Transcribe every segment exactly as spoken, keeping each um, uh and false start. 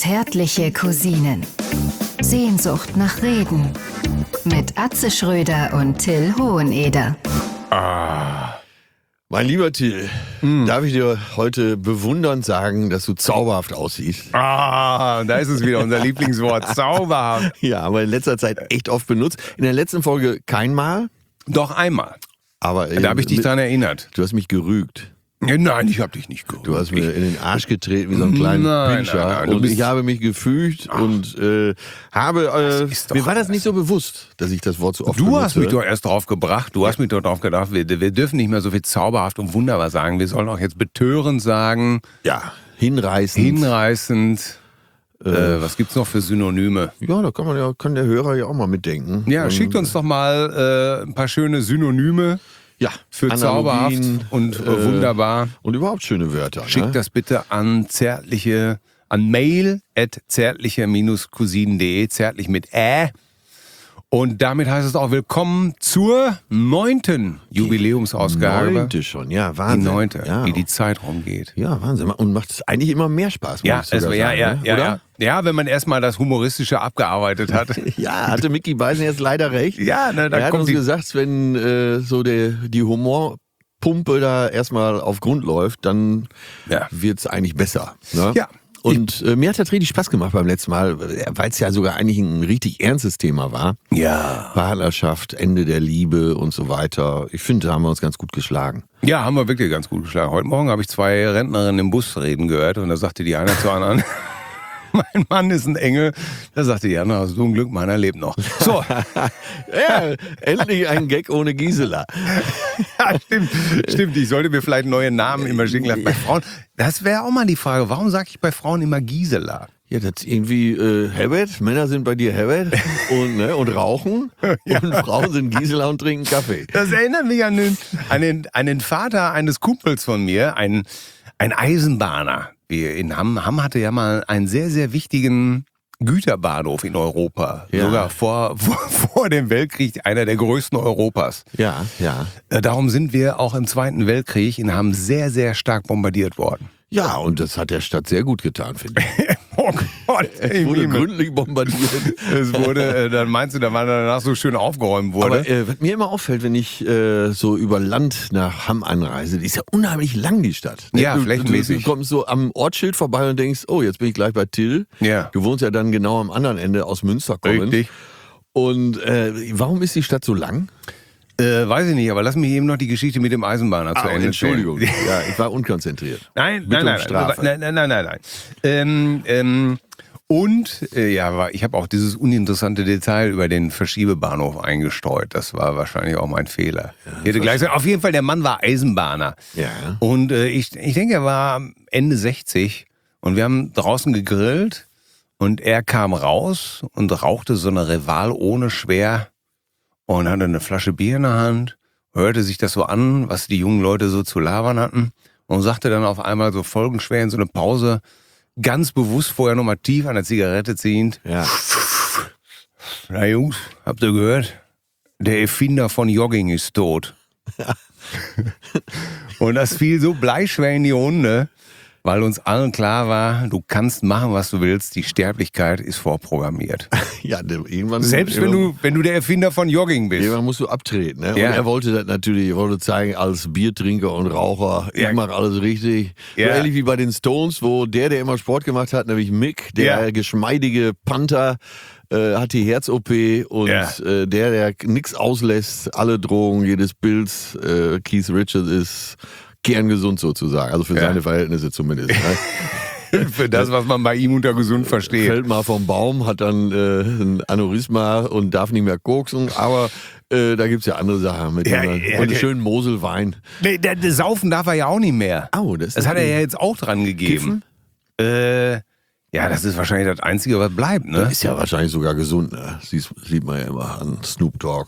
Zärtliche Cousinen. Sehnsucht nach Reden. Mit Atze Schröder und Till Hoheneder. Ah, mein lieber Till, mm. darf ich dir heute bewundernd sagen, dass du zauberhaft aussiehst? Ah, da ist es wieder, unser Lieblingswort, zauberhaft. Ja, aber in letzter Zeit echt oft benutzt. In der letzten Folge kein Mal. Doch einmal. Aber da habe ich dich dran erinnert. Du hast mich gerügt. Nein, ich habe dich nicht gerügt. Du hast mir in den Arsch getreten wie so einen kleinen nein, Pinscher. Nein, nein, und ich habe mich gefügt Ach. und äh, habe, äh, mir war das nicht so bewusst, dass ich das Wort so oft Du benutze. hast mich doch erst drauf gebracht, du hast mich doch drauf gedacht, wir, wir dürfen nicht mehr so viel zauberhaft und wunderbar sagen, wir sollen auch jetzt betörend sagen. Ja, hinreißend. Hinreißend. Äh, äh, was gibt's noch für Synonyme? Ja, da kann man ja, kann der Hörer ja auch mal mitdenken. Ja, schickt uns doch mal äh, ein paar schöne Synonyme. Ja, für zauberhaft und äh, wunderbar. Und überhaupt schöne Wörter. Schickt ne? das bitte an zärtliche, an mail at zärtliche cousinen punkt de, zärtlich mit Ä. Und damit heißt es auch willkommen zur neunten Jubiläumsausgabe. Die neunte schon, ja, Wahnsinn. Die neunte, ja. wie die Zeit rumgeht. Ja, Wahnsinn. Und macht es eigentlich immer mehr Spaß, muss ja, ich sogar es, sagen, ja, ja, ne? ja, Oder? ja. Ja, wenn man erstmal das Humoristische abgearbeitet hat. Ja, hatte Micky Beisen jetzt leider recht. Ja, ne, da er hat kommt uns die gesagt, wenn äh, so der, die Humorpumpe da erstmal auf Grund läuft, dann ja. wird es eigentlich besser. Ne? Ja. Und äh, mir hat das richtig Spaß gemacht beim letzten Mal, weil es ja sogar eigentlich ein richtig ernstes Thema war. Ja. Partnerschaft, Ende der Liebe und so weiter. Ich finde, da haben wir uns ganz gut geschlagen. Ja, haben wir wirklich ganz gut geschlagen. Heute Morgen habe ich zwei Rentnerinnen im Bus reden gehört und da sagte die eine zur anderen, mein Mann ist ein Engel. Da sagte die andere, hast du ein Glück, meiner lebt noch. So. Ja, endlich ein Gag ohne Gisela. Ja, stimmt. Stimmt, ich sollte mir vielleicht neue Namen immer schicken lassen. Bei Frauen, das wäre auch mal die Frage, warum sage ich bei Frauen immer Gisela? Ja, das ist irgendwie äh, Herbert, Männer sind bei dir Herbert und, ne, und rauchen ja. und Frauen sind Gisela und trinken Kaffee. Das erinnert mich an den, an den, an den Vater eines Kumpels von mir, ein, ein Eisenbahner. In Hamm, Hamm hatte ja mal einen sehr, sehr wichtigen Güterbahnhof in Europa. Ja. Sogar vor, vor, vor dem Weltkrieg einer der größten Europas. Ja, ja. Darum sind wir auch im Zweiten Weltkrieg in Hamm sehr, sehr stark bombardiert worden. Ja, und das hat der Stadt sehr gut getan, finde ich. Oh Gott, es wurde gründlich bombardiert. Es wurde, dann meinst du, da war danach so schön aufgeräumt wurde. Aber äh, was mir immer auffällt, wenn ich äh, so über Land nach Hamm anreise, die ist ja unheimlich lang, die Stadt. Ja, du, flächenmäßig. Du, du kommst so am Ortsschild vorbei und denkst, oh, jetzt bin ich gleich bei Till. Ja. Du wohnst ja dann genau am anderen Ende aus Münster kommend. Richtig. Und äh, warum ist die Stadt so lang? Äh, weiß ich nicht, aber lass mich eben noch die Geschichte mit dem Eisenbahner zu ah, Ende Entschuldigung, ja, ich war unkonzentriert. Nein, Bitte nein, um nein, Strafe. nein, nein, nein, nein, nein. Ähm, ähm, und, äh, ja, ich habe auch dieses uninteressante Detail über den Verschiebebahnhof eingestreut. Das war wahrscheinlich auch mein Fehler. Ja, ich hätte gleich gesagt, auf jeden Fall, der Mann war Eisenbahner. Ja. Und äh, ich, ich denke, er war Ende sechzig und wir haben draußen gegrillt und er kam raus und rauchte so eine Rival ohne schwer und hatte eine Flasche Bier in der Hand, hörte sich das so an, was die jungen Leute so zu labern hatten und sagte dann auf einmal so folgenschwer in so eine Pause, ganz bewusst vorher nochmal tief an der Zigarette ziehend. Ja. Na Jungs, habt ihr gehört? Der Erfinder von Jogging ist tot. Ja. Und das fiel so bleischwer in die Runde, weil uns allen klar war, du kannst machen, was du willst, die Sterblichkeit ist vorprogrammiert. Ja, irgendwann. Selbst wenn du, wenn du der Erfinder von Jogging bist. Irgendwann musst du abtreten. Ne? Ja. Und er wollte das natürlich, er wollte zeigen, als Biertrinker und Raucher, ich ja. mache alles richtig. Ja. So ähnlich wie bei den Stones, wo der, der immer Sport gemacht hat, nämlich Mick, der ja. geschmeidige Panther, äh, hat die Herz-O P und ja. äh, der, der nichts auslässt, alle Drogen, jedes Bild, äh, Keith Richards ist kerngesund sozusagen, also für ja. seine Verhältnisse zumindest. Ne? Für das, was man bei ihm unter gesund versteht. Fällt mal vom Baum, hat dann äh, ein Aneurysma und darf nicht mehr koksen, aber äh, da gibt es ja andere Sachen. Mit ja, ja, ja, und ja. schönen Moselwein. Nee, der, der Saufen darf er ja auch nicht mehr. Oh, das das hat er ja jetzt auch dran gegeben. Äh, ja, das ist wahrscheinlich das Einzige, was bleibt, ne? Das ist ja wahrscheinlich sogar gesund, ne? Siehst, sieht man ja immer an Snoop Dogg.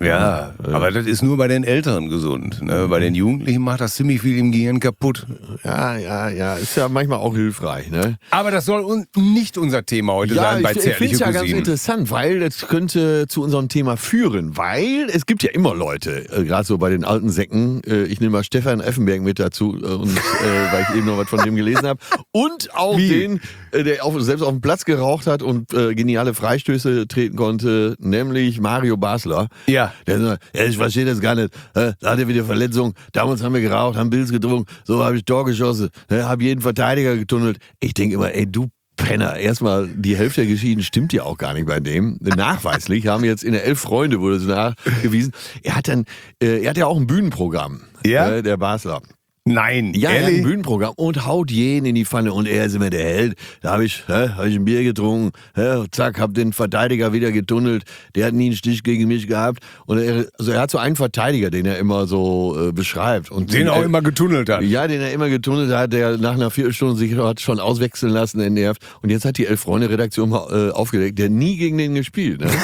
Ja, äh, aber das ist nur bei den Älteren gesund. Ne? Bei den Jugendlichen macht das ziemlich viel im Gehirn kaputt. Ja, ja, ja, ist ja manchmal auch hilfreich, ne? Aber das soll un- nicht unser Thema heute Ja, sein bei ich, ich finde Zärtliche es ja ganz Cousinen. interessant, weil das könnte zu unserem Thema führen, weil es gibt ja immer Leute, äh, gerade so bei den alten Säcken, äh, ich nehme mal Stefan Effenberg mit dazu, äh, und, äh, weil ich eben noch was von dem gelesen habe, und auch Wie? den, äh, der auf, selbst auf dem Platz geraucht hat und äh, geniale Freistöße treten konnte, nämlich Mario Basler. Ja. Der sagt, ja, ich verstehe das gar nicht, äh, da hat er wieder Verletzung, damals haben wir geraucht, haben Pilz getrunken, so habe ich Tor geschossen, äh, habe jeden Verteidiger getunnelt. Ich denke immer, ey, du Penner, erstmal, die Hälfte der Geschichten stimmt ja auch gar nicht bei dem. Nachweislich haben jetzt in der Elf Freunde wurde es nachgewiesen. Er hat dann, äh, er hat ja auch ein Bühnenprogramm, Ja? äh, der Basler. Nein, Ja, er hat ein ehrlich? Bühnenprogramm und haut jeden in die Pfanne und er ist immer der Held. Da habe ich, hä, hab ich ein Bier getrunken, hä, zack, hab den Verteidiger wieder getunnelt. Der hat nie einen Stich gegen mich gehabt. Und er, also er hat so einen Verteidiger, den er immer so äh, beschreibt. Und Den auch er, immer getunnelt hat. Ja, den er immer getunnelt hat, der nach einer Viertelstunde sich hat schon auswechseln lassen, entnervt. Und jetzt hat die Elf-Freunde-Redaktion mal äh, aufgedeckt, der hat nie gegen den gespielt. Ne?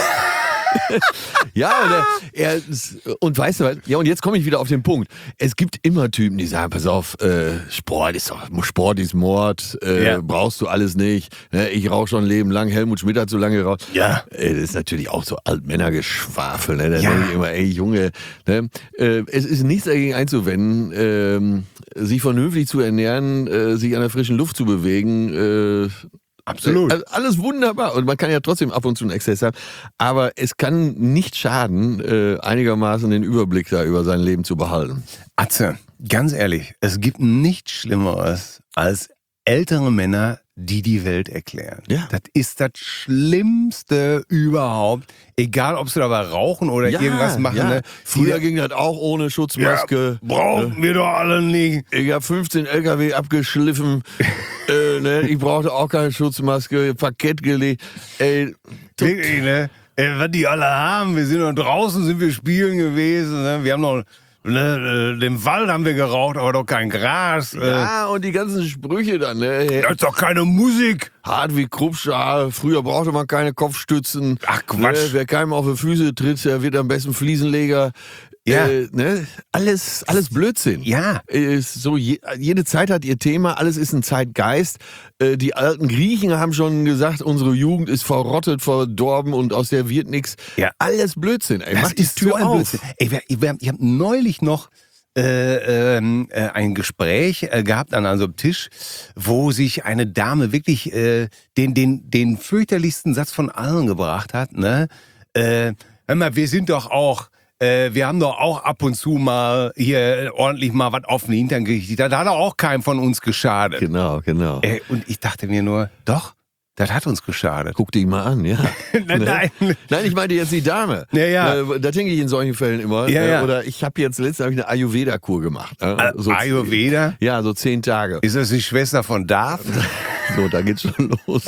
Ja, und, er, er, ist- und weißt du was? Ja, und jetzt komme ich wieder auf den Punkt. Es gibt immer Typen, die sagen, pass auf, äh, Sport ist doch, Sport ist Mord, äh, Ja. brauchst du alles nicht. Ne? Ich rauche schon ein Leben lang, Helmut Schmidt hat so lange geraucht. Ja. Äh, das ist natürlich auch so Altmännergeschwafel. Ne? Da Ja. denke ich immer, ey Junge, ne? äh, es ist nichts dagegen einzuwenden, ähm, sich vernünftig zu ernähren, äh, sich an der frischen Luft zu bewegen, äh, Absolut. also alles wunderbar. Und man kann ja trotzdem ab und zu einen Exzess haben. Aber es kann nicht schaden, äh, einigermaßen den Überblick da über sein Leben zu behalten. Atze, ganz ehrlich, es gibt nichts Schlimmeres als ältere Männer, die die Welt erklären. Ja. Das ist das Schlimmste überhaupt. Egal, ob sie dabei rauchen oder irgendwas machen. ja. Ne? Früher Die- ging das auch ohne Schutzmaske. brauchen wir doch alle nicht. Ich habe fünfzehn L K W abgeschliffen. äh, ne? Ich brauchte auch keine Schutzmaske. Parkett gelegt. Ey, Wirklich, ne? Ey, was die alle haben, wir sind noch draußen, sind wir spielen gewesen. Ne? Wir haben noch, ne, äh, den Wald haben wir geraucht, aber doch kein Gras. Äh, ja, und die ganzen Sprüche dann. Ne? das ist doch keine Musik. Hart wie Kruppstahl. Früher brauchte man keine Kopfstützen. Ach, Quatsch. Ne? Wer keinem auf die Füße tritt, der wird am besten Fliesenleger. Ja. Äh, ne? Alles, alles Blödsinn. Ja. Ist so, je, jede Zeit hat ihr Thema, alles ist ein Zeitgeist. Äh, die alten Griechen haben schon gesagt, unsere Jugend ist verrottet, verdorben und aus der wird nichts. Ja. Alles Blödsinn. Ey, Das mach die ist Tür so ein auf. Blödsinn. Ey, wir, wir, ich habe neulich noch äh, ähm, äh, ein Gespräch äh, gehabt an einem Tisch, wo sich eine Dame wirklich äh, den, den, den fürchterlichsten Satz von allen gebracht hat. Ne? Äh, hör mal, wir sind doch auch, äh, wir haben doch auch ab und zu mal hier ordentlich mal was auf den Hintern gekriegt. Da, da hat doch auch keinem von uns geschadet. Genau, genau. Äh, und ich dachte mir nur, doch, das hat uns geschadet. Guck dich mal an, ja. Nein, nein. Nein, ich meinte jetzt die Dame. Ja, ja. Äh, Da denke ich in solchen Fällen immer. Ja, äh, ja. Oder ich habe jetzt letztens hab ich eine Ayurveda-Kur gemacht. äh, Äh, so- Ayurveda? Ja, so zehn Tage. Ist das die Schwester von Darth? So, da geht's schon los.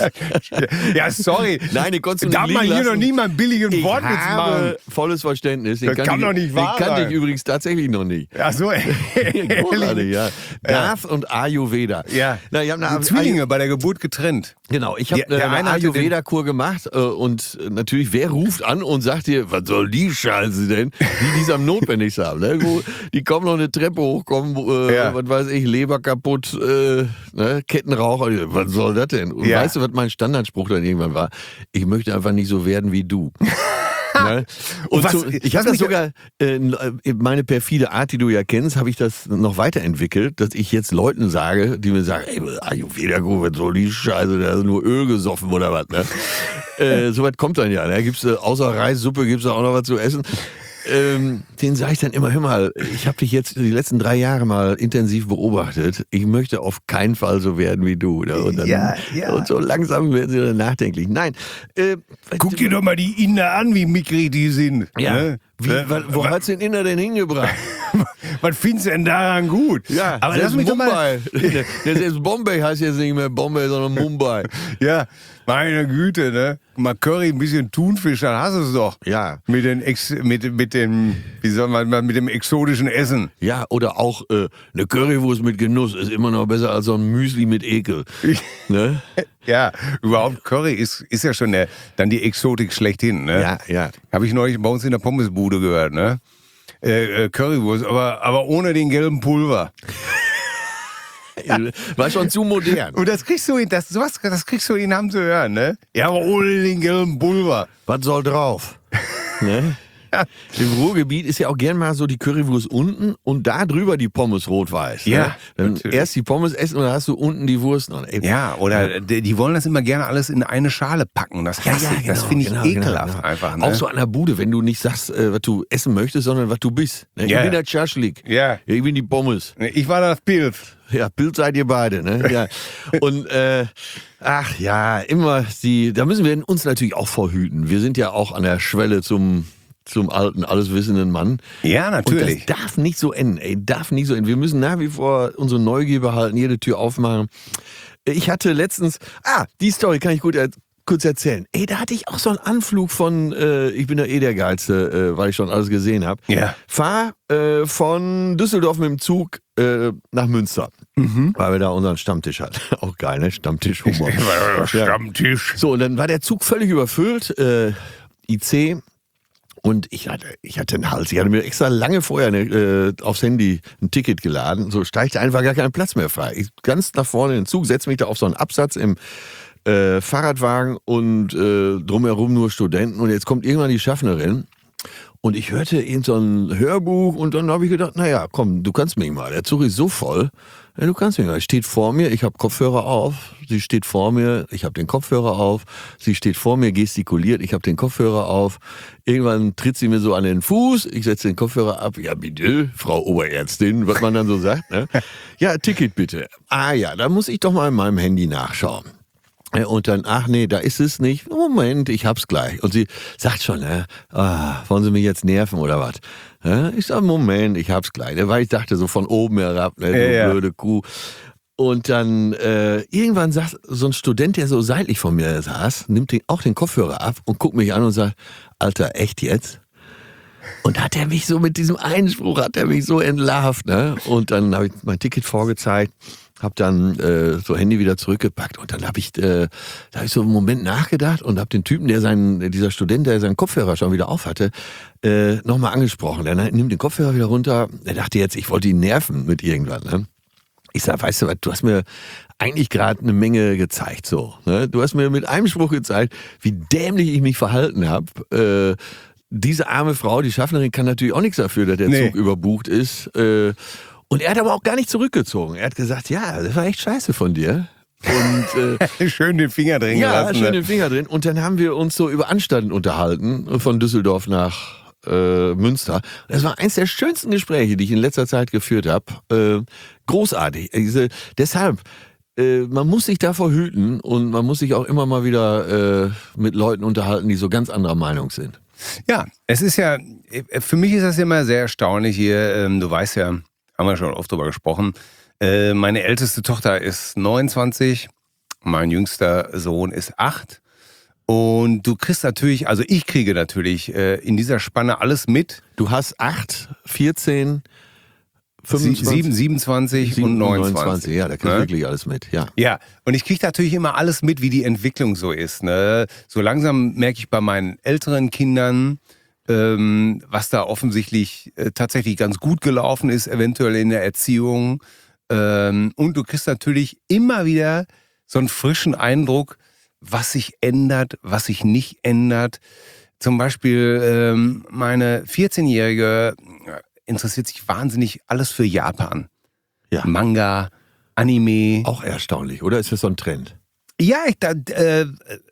Ja, sorry. Nein, die konntest du nicht Darf man liegen hier lassen. noch nie mal einen billigen Ich Wortwitz machen? habe volles Verständnis. Den Das kannte kann ich, doch nicht wahr Den kannte sein. ich übrigens tatsächlich noch nicht. Ach so, Großartig, ja. Darth und Ayurveda. Ja. Na, ich hab Die eine Zwillinge bei der Geburt getrennt. Genau, ich habe Der- der eine eine hatte den- Ayurveda-Kur gemacht äh, und äh, natürlich, wer ruft an und sagt dir, was soll die Scheiße denn? Die, die es am notwendigsten haben. Ne? Wo, die kommen noch eine Treppe hochkommen, äh, Ja. was weiß ich, Leber kaputt, äh, ne? Kettenraucher, was soll das denn? Und Ja. weißt du, was mein Standardspruch dann irgendwann war? Ich möchte einfach nicht so werden wie du. Ne? Und was- so, ich was habe das mich- sogar, äh, meine perfide Art, die du ja kennst, habe ich das noch weiterentwickelt, dass ich jetzt Leuten sage, die mir sagen, ey, Ayurveda-Kur, was soll die Scheiße, da ist nur Öl gesoffen oder was, ne? äh, so was kommt dann ja, ne? Gibt's, äh, außer Reissuppe gibt's da auch noch was zu essen. Ähm, den sage ich dann immer, hör mal, ich habe dich jetzt die letzten drei Jahre mal intensiv beobachtet. Ich möchte auf keinen Fall so werden wie du. Ne? Und, dann, Ja, ja. und so langsam werden sie dann nachdenklich. Nein. Äh, Guck dir doch mal die Inder an, wie mickrig die sind. ja. Ne? Wie, Äh, wa- wo wa- hat's den Inner denn hingebracht? Was findest du denn daran gut? Ja, aber lass mich doch mal. Mumbai. Das ist Bombay, heißt jetzt nicht mehr Bombay, sondern Mumbai. Ja, meine Güte, ne? Mal Curry, ein bisschen Thunfisch, dann hast du es doch. Ja. Mit, den Ex, mit, mit dem, wie soll man, mit dem exotischen Essen. Ja, oder auch äh, eine Currywurst mit Genuss ist immer noch besser als so ein Müsli mit Ekel. Ne? Ja, überhaupt Curry ist, ist ja schon der, dann die Exotik schlechthin, ne? Ja, ja. Habe ich neulich bei uns in der Pommesbude gehört, ne? Äh, äh, Currywurst, aber, aber ohne den gelben Pulver. War schon zu modern. Und das kriegst du in, das, sowas, das kriegst du in Namen zu hören, ne? Ja, aber ohne den gelben Pulver. Was soll drauf? Ne? Ja. Im Ruhrgebiet ist ja auch gern mal so die Currywurst unten und da drüber die Pommes rot-weiß. Ja, ne? Dann natürlich. erst die Pommes essen und dann hast du unten die Wurst noch. Ey, Ja, oder die, die wollen das immer gerne alles in eine Schale packen. Das, Ja, hasse ja, ich. das genau, finde ich genau, ekelhaft genau, genau. einfach. Ne? Auch so an der Bude, wenn du nicht sagst, äh, was du essen möchtest, sondern was du bist. Ne? Ja. Ich bin der Schaschlik. Ja. Ich bin die Pommes. Ich war das Pilz. Ja, Bild seid ihr beide, ne? Ja. Und äh, ach ja, immer die, da müssen wir uns natürlich auch vorhüten. Wir sind ja auch an der Schwelle zum zum alten, alleswissenden Mann. Ja, natürlich. Und das darf nicht so enden, ey, darf nicht so enden. Wir müssen nach wie vor unsere Neugier behalten, jede Tür aufmachen. Ich hatte letztens, ah, die Story kann ich gut er, kurz erzählen. Ey, da hatte ich auch so einen Anflug von, äh, ich bin ja eh der Geilste, äh, weil ich schon alles gesehen habe. Ja. Fahr äh, von Düsseldorf mit dem Zug äh, nach Münster, mhm. weil wir da unseren Stammtisch hatten. Auch geil, ne? Stammtisch-Humor. Stammtisch. So, und dann war der Zug völlig überfüllt, äh, I C. Und ich hatte, ich hatte einen Hals. Ich hatte mir extra lange vorher eine, äh, aufs Handy ein Ticket geladen. So steigte einfach gar kein Platz mehr frei. Ich ganz nach vorne in den Zug, setze mich da auf so einen Absatz im äh, Fahrradwagen und äh, drumherum nur Studenten. Und jetzt kommt irgendwann die Schaffnerin. Und ich hörte irgend so ein Hörbuch und dann habe ich gedacht, naja, komm, du kannst mich mal. Der Zug ist so voll. Ja, du kannst mich mal. Sie steht vor mir, ich habe Kopfhörer auf. Sie steht vor mir, ich habe den Kopfhörer auf. Sie steht vor mir, gestikuliert, ich habe den Kopfhörer auf. Irgendwann tritt sie mir so an den Fuß. Ich setze den Kopfhörer ab. Ja, bitte, Frau Oberärztin, was man dann so sagt. Ne? Ja, Ticket bitte. Ah ja, da muss ich doch mal in meinem Handy nachschauen. Und dann, ach nee, da ist es nicht. Moment, ich hab's gleich. Und sie sagt schon, ne, ah, wollen Sie mich jetzt nerven oder was? Ja, ich sag, Moment, ich hab's gleich. Weil ich dachte so von oben herab, ne, du ja, ja. blöde Kuh. Und dann äh, irgendwann sagt so ein Student, der so seitlich von mir saß, nimmt den, auch den Kopfhörer ab und guckt mich an und sagt, Alter, echt jetzt? Und hat er mich so mit diesem Einspruch, hat er mich so entlarvt, ne? Und dann habe ich mein Ticket vorgezeigt. Hab dann äh, so Handy wieder zurückgepackt und dann habe ich, äh, da hab ich so einen Moment nachgedacht und habe den Typen, der seinen, dieser Student, der seinen Kopfhörer schon wieder auf hatte, äh, nochmal angesprochen. Der nimmt den Kopfhörer wieder runter. Er dachte jetzt, ich wollte ihn nerven mit irgendwann. Ne? Ich sag, weißt du was, du hast mir eigentlich gerade eine Menge gezeigt. So, ne? Du hast mir mit einem Spruch gezeigt, wie dämlich ich mich verhalten habe. Äh, diese arme Frau, die Schaffnerin, kann natürlich auch nichts dafür, dass der Nee. Zug überbucht ist. Äh, Und er hat aber auch gar nicht zurückgezogen. Er hat gesagt, ja, das war echt scheiße von dir. Und äh, Schön den Finger drin ja, gelassen. schön ne? den Finger drin. Und dann haben wir uns so über Anstand unterhalten, von Düsseldorf nach äh, Münster. Das war eins der schönsten Gespräche, die ich in letzter Zeit geführt habe. Äh, großartig. Diese, deshalb, äh, man muss sich davor hüten und man muss sich auch immer mal wieder äh, mit Leuten unterhalten, die so ganz anderer Meinung sind. Ja, es ist ja, für mich ist das immer sehr erstaunlich hier. Ähm, du weißt ja, haben wir schon oft drüber gesprochen. Äh, meine älteste Tochter ist neunundzwanzig, mein jüngster Sohn ist acht. Und du kriegst natürlich, also ich kriege natürlich äh, in dieser Spanne alles mit. Du hast acht, vierzehn, fünfundzwanzig, sieben, siebenundzwanzig und neunundzwanzig. Ja, da kriegst du Ne? wirklich alles mit, ja. Ja, und ich kriege natürlich immer alles mit, wie die Entwicklung so ist. Ne? So langsam merke ich bei meinen älteren Kindern, ähm, was da offensichtlich äh, tatsächlich ganz gut gelaufen ist, eventuell in der Erziehung. Ähm, und du kriegst natürlich immer wieder so einen frischen Eindruck, was sich ändert, was sich nicht ändert. Zum Beispiel ähm, meine vierzehnjährige interessiert sich wahnsinnig alles für Japan. Ja. Manga, Anime. Auch erstaunlich, oder? Ist das so ein Trend? Ja, ich, da, äh,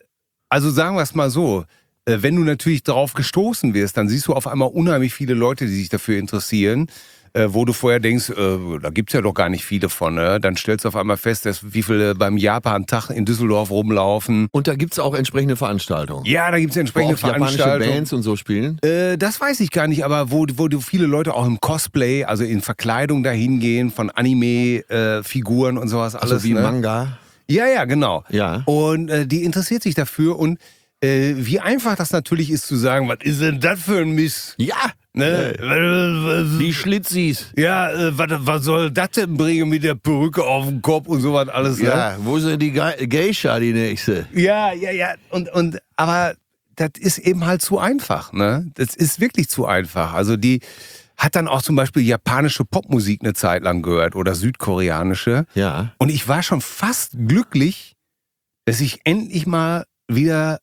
also sagen wir es mal so, äh, wenn du natürlich darauf gestoßen wirst, dann siehst du auf einmal unheimlich viele Leute, die sich dafür interessieren. äh, wo du vorher denkst, äh, da gibt's ja doch gar nicht viele von. Ne? Dann stellst du auf einmal fest, dass wie viele beim Japan-Tag in Düsseldorf rumlaufen. Und da gibt's auch entsprechende Veranstaltungen. Ja, da gibt's entsprechende Wo auch japanische Veranstaltungen. Bands und so spielen. Äh, das weiß ich gar nicht, aber wo, wo du viele Leute auch im Cosplay, also in Verkleidung dahin gehen, von Anime-Figuren äh, und sowas alles. Also wie ne? Manga. Ja, ja, genau. Ja. Und äh, die interessiert sich dafür und äh, wie einfach das natürlich ist zu sagen, was ist denn das für ein Mist? Ja. Ne? Die Schlitzis. Ja, äh, was, was soll das denn bringen mit der Perücke auf dem Kopf und sowas alles? Ja, wo ist denn die Ge Geisha, die nächste? Ne? Ja, ja, ja. Und, und, aber das ist eben halt zu einfach. Ne? Das ist wirklich zu einfach. Also die hat dann auch zum Beispiel japanische Popmusik eine Zeit lang gehört oder südkoreanische. Ja. Und ich war schon fast glücklich, dass ich endlich mal wieder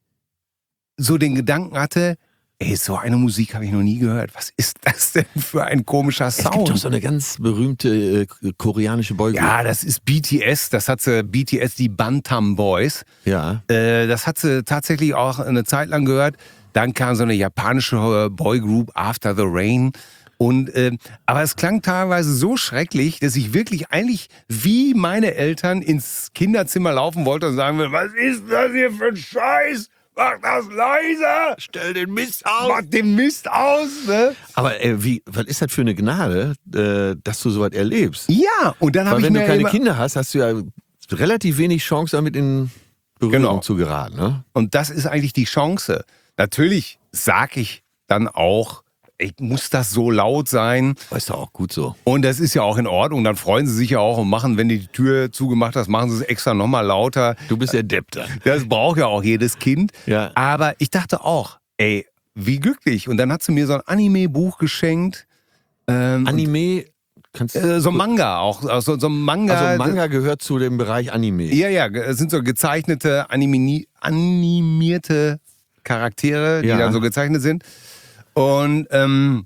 so den Gedanken hatte, ey, so eine Musik habe ich noch nie gehört. Was ist das denn für ein komischer Sound? Es gibt doch so eine ganz berühmte äh, koreanische Boygroup. Ja, das ist B T S. Das hat sie, B T S, die Bantam Boys. Ja. Äh, das hat sie tatsächlich auch eine Zeit lang gehört. Dann kam so eine japanische Boygroup, After the Rain. Und, äh, aber es klang teilweise so schrecklich, dass ich wirklich eigentlich wie meine Eltern ins Kinderzimmer laufen wollte und sagen will, was ist das hier für ein Scheiß? Mach das leiser! Stell den Mist aus! Mach den Mist aus! Ne? Aber äh, wie, was ist das für eine Gnade, äh, dass du sowas erlebst? Ja, und dann habe Weil ich wenn mir du keine immer, Kinder hast, hast du ja relativ wenig Chance, damit in Berührung Genau. zu geraten. Ne? Und das ist eigentlich die Chance. Natürlich sag ich dann auch, ich muss das so laut sein. Das ist doch auch gut so. Und das ist ja auch in Ordnung. Dann freuen sie sich ja auch und machen, wenn du die Tür zugemacht hast, machen sie es extra nochmal lauter. Du bist der Depp dann. Das braucht ja auch jedes Kind. Ja. Aber ich dachte auch, ey, wie glücklich. Und dann hat sie mir so ein Anime-Buch geschenkt. Ähm, Anime, kannst äh, so ein Manga auch. Also so ein Manga. Also Manga gehört zu dem Bereich Anime. Ja, ja, es sind so gezeichnete, animi animierte Charaktere, die Ja. dann so gezeichnet sind. Und ähm,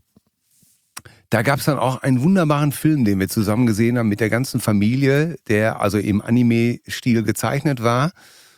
da gab es dann auch einen wunderbaren Film, den wir zusammen gesehen haben mit der ganzen Familie, der also im Anime-Stil gezeichnet war.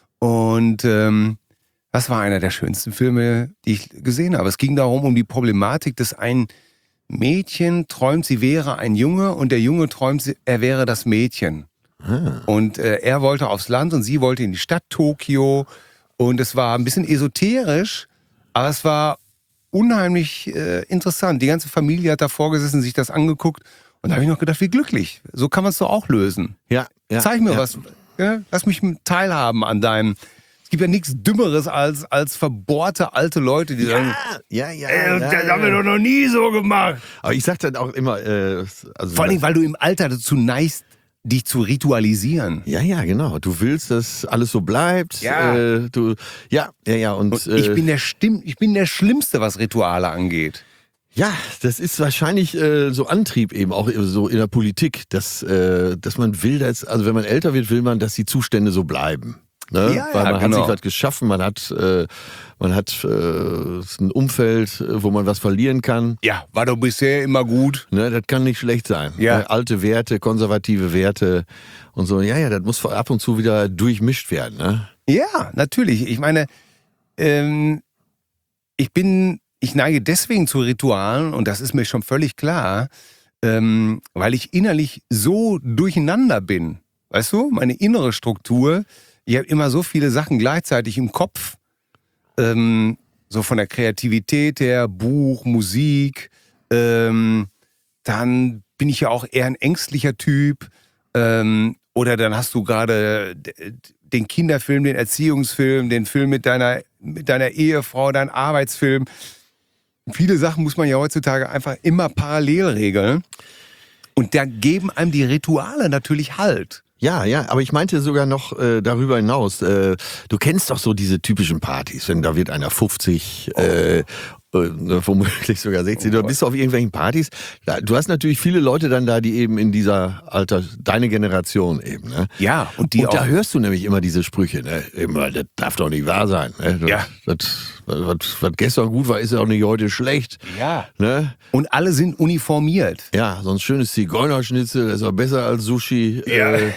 Und ähm, das war einer der schönsten Filme, die ich gesehen habe. Es ging darum, um die Problematik, dass ein Mädchen träumt, sie wäre ein Junge und der Junge träumt, er wäre das Mädchen. Ah. Und äh, er wollte aufs Land und sie wollte in die Stadt Tokio. Und es war ein bisschen esoterisch, aber es war unheimlich äh, interessant. Die ganze Familie hat davor gesessen, sich das angeguckt. Und da habe ich noch gedacht, wie glücklich. So kann man es doch auch lösen. Ja, ja, Zeig mir ja. was. Ja? Lass mich teilhaben an deinem... Es gibt ja nichts Dümmeres als, als verbohrte alte Leute, die sagen, Ja, ja, ey, ja, das ja, haben wir doch noch nie so gemacht. Aber ich sag dann auch immer, äh, also Vor allem, weil du im Alter dazu neigst, dich zu ritualisieren. ja, ja, genau. Du willst, dass alles so bleibt. Ja. Äh, du, ja, ja, ja. Und, Und ich äh, bin der Stimm, ich bin der Schlimmste, was Rituale angeht. ja, das ist wahrscheinlich äh, so Antrieb eben auch so in der Politik, dass, äh, dass man will, dass, also wenn man älter wird, will man, dass die Zustände so bleiben. Ne? Ja, Weil ja, man genau. hat sich was geschaffen, man hat, äh, man hat äh, ein Umfeld, äh, wo man was verlieren kann. Ja, war doch bisher immer gut. Ne, das kann nicht schlecht sein. Ja. Äh, alte Werte, konservative Werte und so. Ja, ja, das muss ab und zu wieder durchmischt werden. Ne? Ja, natürlich. Ich meine, ähm, ich bin, ich neige deswegen zu Ritualen und das ist mir schon völlig klar, ähm, weil ich innerlich so durcheinander bin. Weißt du, meine innere Struktur, ich habe immer so viele Sachen gleichzeitig im Kopf, ähm, so von der Kreativität her, Buch, Musik, ähm, dann bin ich ja auch eher ein ängstlicher Typ, ähm, oder dann hast du gerade den Kinderfilm, den Erziehungsfilm, den Film mit deiner, mit deiner Ehefrau, deinen Arbeitsfilm. Viele Sachen muss man ja heutzutage einfach immer parallel regeln. Und da geben einem die Rituale natürlich Halt. Ja, ja, aber ich meinte sogar noch äh, darüber hinaus, äh, du kennst doch so diese typischen Partys, wenn da wird einer fünfzig, oh. äh, äh, womöglich sogar sechzig, du bist auf irgendwelchen Partys. Du hast natürlich viele Leute dann da, die eben in dieser Alter, deine Generation eben. Ne? Ja, und die und da auch, hörst du nämlich immer diese Sprüche, ne? Immer, das darf doch nicht wahr sein. Ne? Das, Ja. Das, was, was gestern gut war, ist ja auch nicht heute schlecht. Ja. Ne? Und alle sind uniformiert. Ja, so ein schönes Zigeunerschnitzel, das ist auch besser als Sushi. Ja. Äh,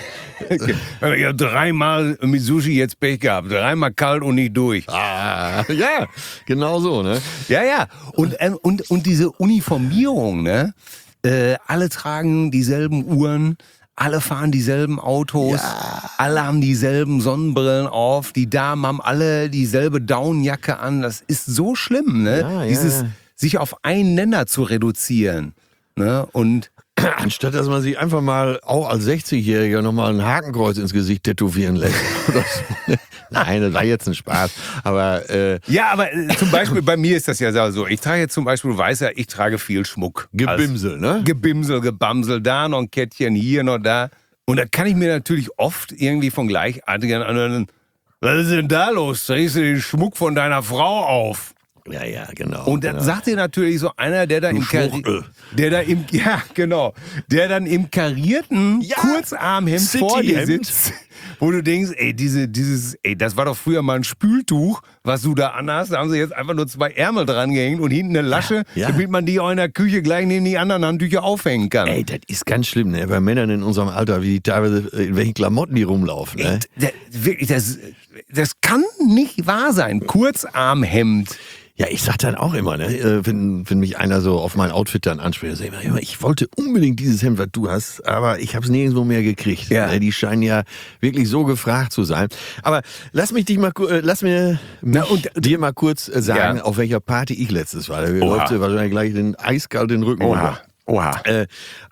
Ich habe dreimal mit Sushi jetzt Pech gehabt. Dreimal kalt und nicht durch. ah, ja, genau so, ne? Ja, ja. Und, ähm, und, und diese Uniformierung, ne? Äh, alle tragen dieselben Uhren, alle fahren dieselben Autos, Ja. alle haben dieselben Sonnenbrillen auf, die Damen haben alle dieselbe Downjacke an. Das ist so schlimm, ne? Ja, ja, Dieses ja. sich auf einen Nenner zu reduzieren. Ne? Und Anstatt dass man sich einfach mal auch als sechzigjähriger nochmal ein Hakenkreuz ins Gesicht tätowieren lässt. Oder so. Nein, das war jetzt ein Spaß. Aber äh, ja, aber äh, zum Beispiel bei mir ist das ja so. Ich trage jetzt zum Beispiel, du weißt ja, ich trage viel Schmuck. Gebimsel, ne? Also, Gebimsel, Gebamsel, da noch ein Kettchen, hier noch da. Und da kann ich mir natürlich oft irgendwie von Gleichartigen anhören, was ist denn da los? Trägst du den Schmuck von deiner Frau auf? Ja, ja, genau. Und dann genau. sagt dir natürlich so einer, der da im Schwuchtel. Kari- der da im ja genau, der dann im karierten Ja, Kurzarmhemd vor dir Cityhemd. sitzt, wo du denkst, ey, diese dieses ey, das war doch früher mal ein Spültuch, was du da anhast, da haben sie jetzt einfach nur zwei Ärmel dran gehängt und hinten eine Lasche, Ja. damit man die auch in der Küche gleich neben die anderen Handtücher aufhängen kann. Ey, das ist ganz schlimm, ne? Bei Männern in unserem Alter, wie die teilweise, in welchen Klamotten die rumlaufen, ne? Ey, da- wirklich, das das kann nicht wahr sein. Kurzarmhemd. Ja, ich sag dann auch immer, ne, äh, wenn, wenn mich einer so auf mein Outfit dann anspricht, sag ich immer, ich wollte unbedingt dieses Hemd, was du hast, aber ich habe es nirgendwo mehr gekriegt. Ja. Ne, die scheinen ja wirklich so gefragt zu sein. Aber lass mich dich mal, ku- äh, lass mir mich Na, und- dir mal kurz äh, sagen, Ja. auf welcher Party ich letztes war. Da Oha. läuft dir wahrscheinlich gleich den eiskalt den Rücken runter. Oha. Äh,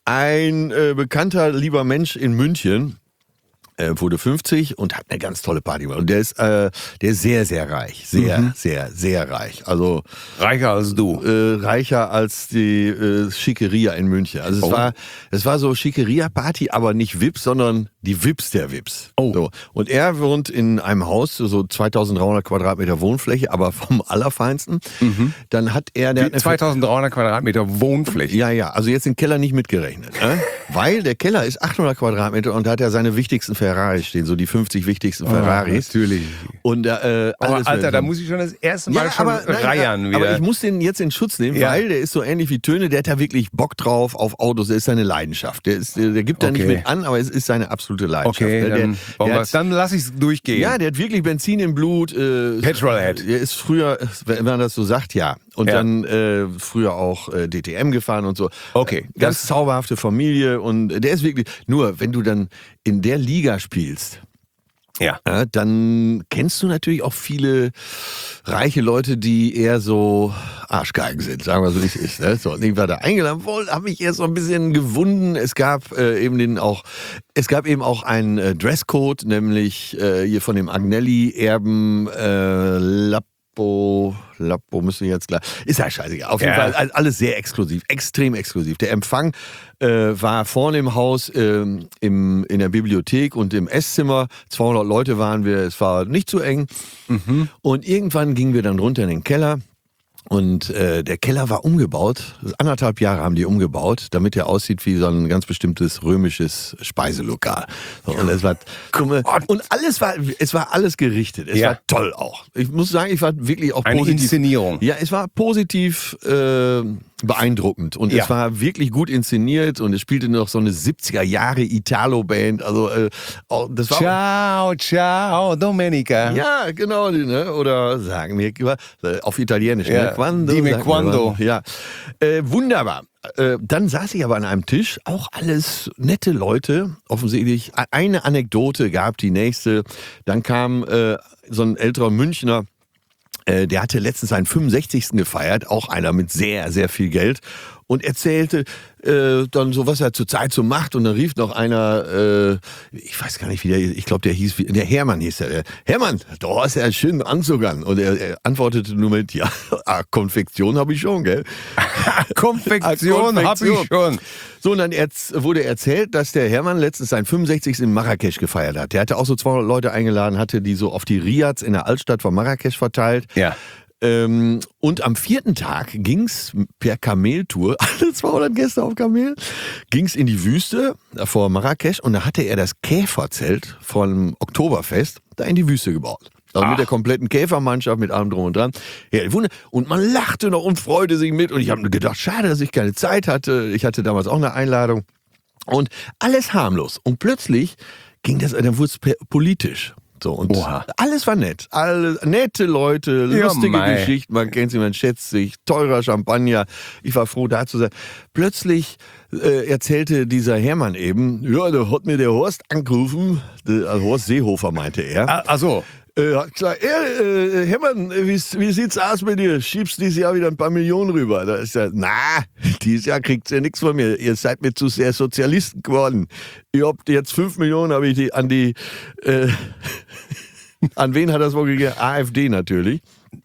ein äh, bekannter, lieber Mensch in München äh, wurde fünfzig und hat eine ganz tolle Party gemacht. Und der ist, äh, der ist sehr, sehr reich. Sehr, Mhm. sehr, sehr reich. Also Reicher als du. äh, reicher als die äh, Schickeria in München. Also es Oh. war, es war so Schickeria-Party, aber nicht V I P, sondern die V I Ps der V I Ps. Oh. So. Und er wohnt in einem Haus, so zweitausenddreihundert Quadratmeter Wohnfläche, aber vom Allerfeinsten. Dann hat er, der hat eine zweitausenddreihundert Quadratmeter Wohnfläche. ja, ja, also jetzt den Keller nicht mitgerechnet. Ne? Weil der Keller ist achthundert Quadratmeter und da hat er seine wichtigsten Ferraris stehen, so die fünfzig wichtigsten Ferraris. natürlich. Und äh, Aber alles Alter, wird- da muss ich schon das erste Mal schon nein, reiern ja, wieder. aber ich muss den jetzt in Schutz nehmen, Ja. weil der ist so ähnlich wie Töne, der hat da wirklich Bock drauf auf Autos, der ist seine Leidenschaft. Der, ist, der, der gibt da nicht Okay. mit an, aber es ist seine absolute Leidenschaft. okay, Ne? der, dann, bauen der wir's. hat, dann lass ich es durchgehen. ja, der hat wirklich Benzin im Blut. Äh, Petrolhead. Der ist früher, wenn man das so sagt, ja. Und Ja. dann äh, früher auch äh, D T M gefahren und so. Okay, Ganz das- zauberhafte Familie und der ist wirklich, nur wenn du dann in der Liga spielst, ja. ja, dann kennst du natürlich auch viele reiche Leute, die eher so Arschgeigen sind, sagen wir so, wie es ist. Ne? So, und ich war da eingeladen, habe mich erst so ein bisschen gewunden. Es gab äh, eben den auch, es gab eben auch einen äh, Dresscode, nämlich äh, hier von dem Agnelli-Erben äh, Lappo, Lappo müssen wir jetzt klar. Ist ja scheißegal. Auf jeden Ja. Fall all- alles sehr exklusiv, extrem exklusiv. Der Empfang äh, war vorne im Haus, ähm, im, in der Bibliothek und im Esszimmer. zweihundert Leute waren wir, es war nicht zu eng. Und irgendwann gingen wir dann runter in den Keller. Und äh, der Keller war umgebaut. Anderthalb Jahre haben die umgebaut, damit er aussieht wie so ein ganz bestimmtes römisches Speiselokal. So, und es war und alles war, es war alles gerichtet. Es Ja. war toll auch. Ich muss sagen, ich war wirklich auch Eine positiv. Inszenierung. Ja, es war positiv äh, beeindruckend und Ja. es war wirklich gut inszeniert und es spielte noch so eine siebziger Jahre Italo-Band. Also äh, auch- das war Ciao, ciao, Domenica. ja, genau, ne? Oder sagen wir äh, auf Italienisch, Ja, ne? Quando, dime sagt quando. man. Ja, äh, wunderbar. Äh, dann saß ich aber an einem Tisch, auch alles nette Leute, offensichtlich. Eine Anekdote gab die nächste. Dann kam äh, so ein älterer Münchner, äh, der hatte letztens seinen fünfundsechzigsten gefeiert, auch einer mit sehr, sehr viel Geld. Und erzählte äh, dann so, was er zurzeit so macht. Und dann rief noch einer, äh, ich weiß gar nicht, wie der, ich glaube, der hieß, wie- der Hermann hieß der. der Hermann, du hast ja einen schönen Anzug an. Und er, er antwortete nur mit, ja, ah, Konfektion habe ich schon, gell? Konfektion Ah, hab ich schon. So, und dann erz- wurde erzählt, dass der Hermann letztens seinen fünfundsechzigsten in Marrakesch gefeiert hat. Der hatte auch so zweihundert Leute eingeladen, hatte die so auf die Riads in der Altstadt von Marrakesch verteilt. Ja. Ähm, und am vierten Tag ging's per Kameltour, alle zweihundert Gäste auf Kamel, ging's in die Wüste äh, vor Marrakesch und da hatte er das Käferzelt vom Oktoberfest da in die Wüste gebaut. Also mit der kompletten Käfermannschaft, mit allem drum und dran. Ja, Wunder. Und man lachte noch und freute sich mit. Und ich habe gedacht, schade, dass ich keine Zeit hatte. Ich hatte damals auch eine Einladung. Und alles harmlos. Und plötzlich ging das, dann wurde es pe- politisch. So, und Oha. alles war nett. Alle, nette Leute, Ja, lustige mei. Geschichten, man kennt sie, man schätzt sich, teurer Champagner. Ich war froh, da zu sein. Plötzlich äh, erzählte dieser Hermann eben, ja, da hat mir der Horst angerufen, der also Horst Seehofer meinte er. Ah, ach so. Äh, hat gesagt, äh, äh, Hermann, wie, wie sieht's aus mit dir? Schiebst dieses Jahr wieder ein paar Millionen rüber? Da ist er, na, dieses Jahr kriegt ihr nichts von mir. Ihr seid mir zu sehr Sozialisten geworden. Ihr habt jetzt fünf Millionen, habe ich die an die, äh, an wen hat das wohl gegeben? AfD natürlich.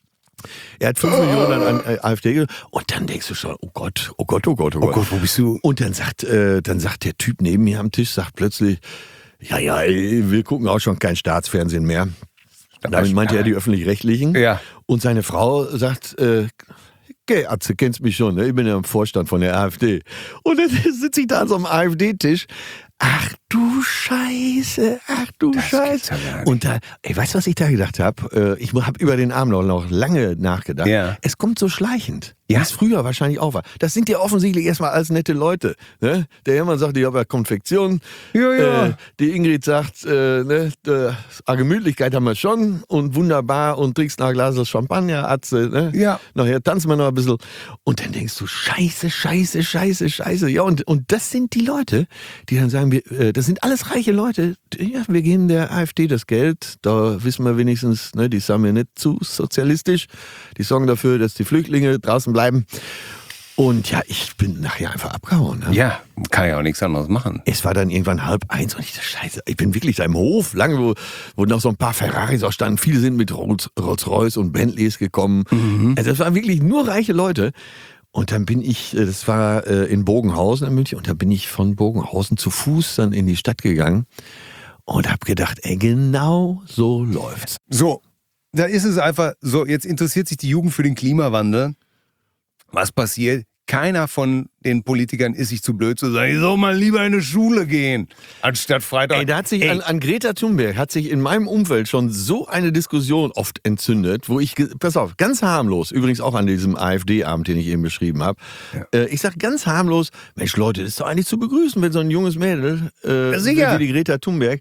Er hat fünf Millionen an, an äh, AfD gegeben. Und dann denkst du schon, oh Gott, oh Gott, oh Gott, oh Gott. Oh Gott, wo bist du? Und dann sagt, äh, dann sagt der Typ neben mir am Tisch, sagt plötzlich, ja, ja, wir gucken auch schon kein Staatsfernsehen mehr. Damit meinte er die Öffentlich-Rechtlichen. Ja. Und seine Frau sagt, äh, okay, Atze, kennst mich schon, ne? Ich bin ja im Vorstand von der AfD. Und dann sitze ich da an so einem AfD-Tisch. Ach du Scheiße, ach du Das Scheiße. gibt's ja gar nicht. Und da, ey, weißt du, was ich da gedacht habe? Ich habe über den Abend noch, noch lange nachgedacht. Ja. Es kommt so schleichend. Ja. Wie es früher wahrscheinlich auch war. Das sind ja offensichtlich erstmal alles nette Leute. Ne? Der Hermann sagt, ich habe ja Konfektion. Ja, ja. Äh, die Ingrid sagt, äh, ne, äh, Gemütlichkeit haben wir schon und wunderbar und trinkst noch ein Glas Champagner, Atze. Ne? Ja. Nachher tanzen wir noch ein bisschen. Und dann denkst du, scheiße, scheiße, scheiße, scheiße. Ja, und, und das sind die Leute, die dann sagen, wir, äh, das sind alles reiche Leute. Ja, wir geben der AfD das Geld. Da wissen wir wenigstens, ne, die sind ja nicht zu sozialistisch. Die sorgen dafür, dass die Flüchtlinge draußen bleiben. Und ja, ich bin nachher einfach abgehauen. Ne? Ja, kann ja auch nichts anderes machen. Es war dann irgendwann halb eins und ich dachte, scheiße, ich bin wirklich da im Hof, lange, wo, wo noch so ein paar Ferraris auch standen. Viele sind mit Rolls, Rolls-Royce und Bentleys gekommen. Mhm. Also das waren wirklich nur reiche Leute. Und dann bin ich, das war in Bogenhausen in München, und da bin ich von Bogenhausen zu Fuß dann in die Stadt gegangen und habe gedacht, ey, genau so läuft's. So, da ist es einfach so, jetzt interessiert sich die Jugend für den Klimawandel. Was passiert? Keiner von den Politikern ist sich zu blöd zu sagen, ich soll mal lieber in eine Schule gehen, anstatt Freitag. Ey, da hat sich Ey. an, an Greta Thunberg hat sich in meinem Umfeld schon so eine Diskussion oft entzündet, wo ich, ge- pass auf, ganz harmlos, übrigens auch an diesem AfD-Abend, den ich eben beschrieben habe, Ja. äh, ich sag ganz harmlos, Mensch Leute, das ist doch eigentlich zu begrüßen, wenn so ein junges Mädel, äh, Sicher. wie die Greta Thunberg,